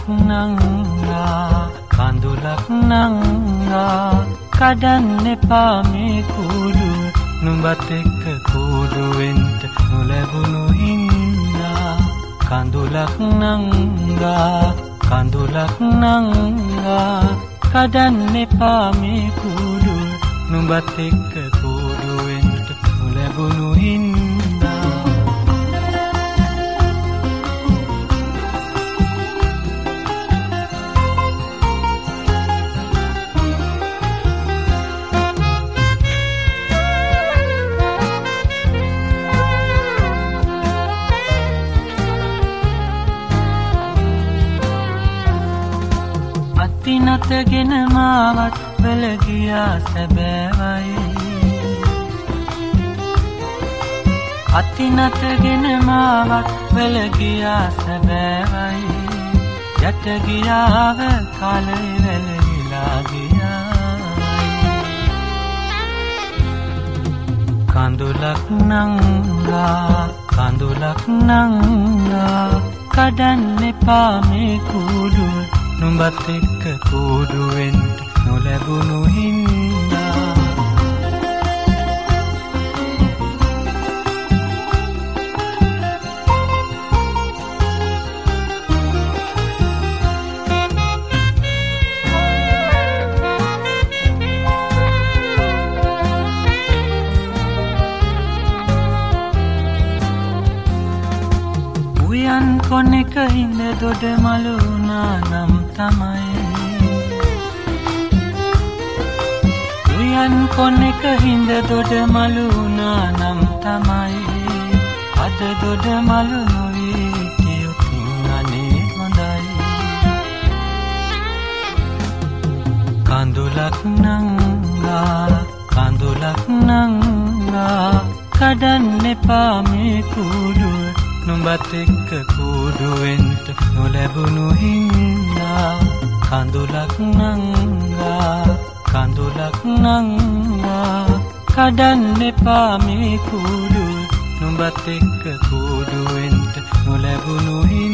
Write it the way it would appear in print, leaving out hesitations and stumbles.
නංගා කඳුලක් නංගා කඩන්න එපා මේ කූඩුව නුඹත් එක්ක කූඩු වෙන්ට නොලැබුණු හින්දා කඳුලක් නංගා කඳුලක් නංගා කඩන්න එපා මේ කූඩුව නුඹත් එක්ක කූඩු වෙන්ට නොලැබුණු හින්දා අතිනතගෙන මාවත් වෙලගියා සැබෑවයි අතිනතගෙන මාවත් වෙලගියා සැබෑවයි යට ගියාව කාලේ වැළවිලා ගියායි කඳුලක් නංගා කඳුලක් නංගා කඩන්න එපා මේ කූඩුව නුඹත් එක්ක කූඩු වෙන්ට නොලැබුණු හින්දා උයන් කොනෙක හිඳ දොඩ මළු නම් තමයි උයන් කොනෙක හිඳ දොඩ මළු නම් තමයි අද දොඩ මළු නොවී කියොතින් අනේ හොඳයි කඳුලක් නංගා කඳුලක් නංගා කඩන්න එපා මේ කූඩුව නුඹත් එක්ක කූඩු වෙන්ට නොලැබුණු හින්දා කඳුලක් නංගා කඳුලක් නංගා කඩන්න එපා මේ කූඩුව නුඹත් එක්ක කූඩු වෙන්ට නොලැබුණු